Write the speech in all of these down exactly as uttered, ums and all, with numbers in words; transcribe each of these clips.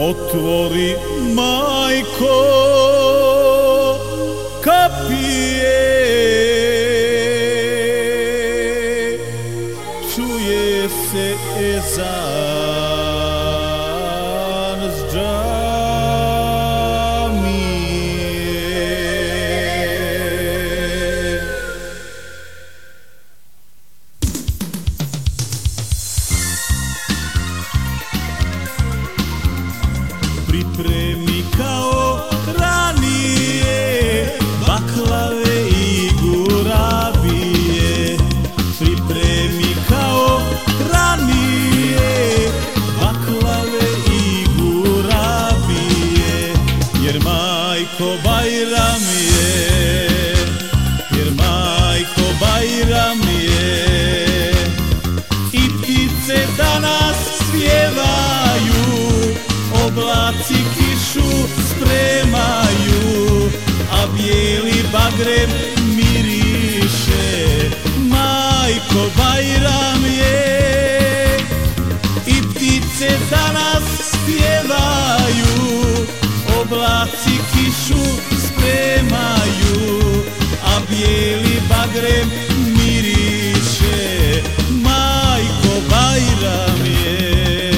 Otvori, majko, kapije, čuje se ezan s džamije. Pripremi kao ranije baklave i gurabije. Pripremi kao ranije baklave i gurabije. Jer majko Bajram je, jer majko Bajram je. I ptice danas spjevaju, oblaci kišu spremaju, a bijeli bagrem miriše. Majko Bajram je. I ptice danas spjevaju, oblaci kišu spremaju, a bijeli bagrem miriše. Majko Bajram je.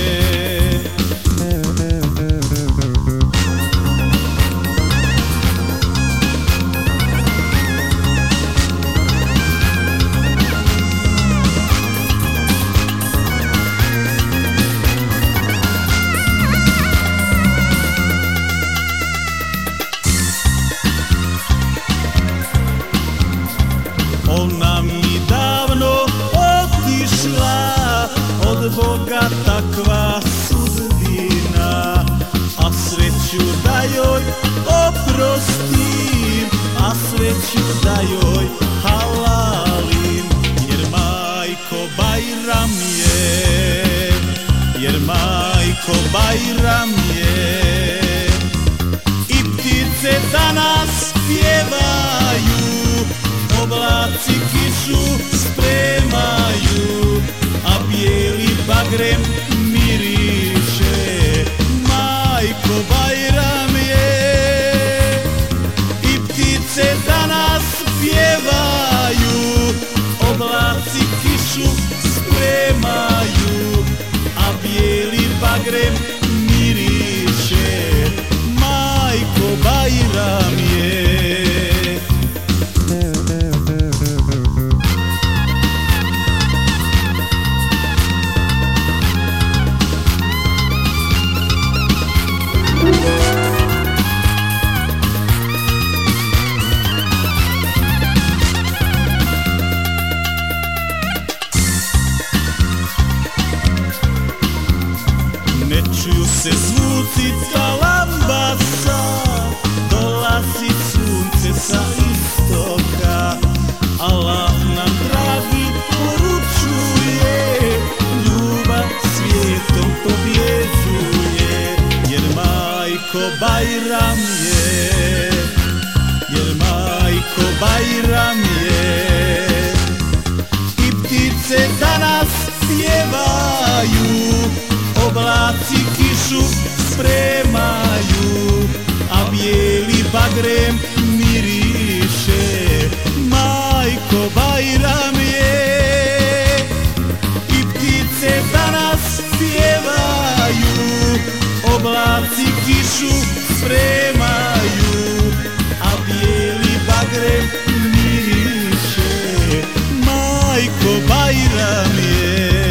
Ona mi davno otišla, od Boga takva sudbina, a sreću da joj oprostim, a sreću da joj halalim. Jer majko Bajram je, jer majko Bajram je. I ptice danas pjevaju, oblaci kišu spremaju, a bijeli bagrem miriše. Majko Bajram je. I ptice danas pjevaju, oblaci kišu spremaju, a bijeli bagrem miriše. Majko Bajram je. Ne čuju se zvuci talambasa, dolazi sunce sa istoka. Allah nam dragi poručuje, ljubav svijetom pobjeđuje. Jer majko Bajram je, jer majko Bajram je. I ptice danas pjevaju, oblaci kišu spremaju, a bijeli bagrem miriše. Majko Bajram je. I ptice danas pjevaju, oblaci kišu spremaju, a bijeli bagrem miriše. Majko Bajram je.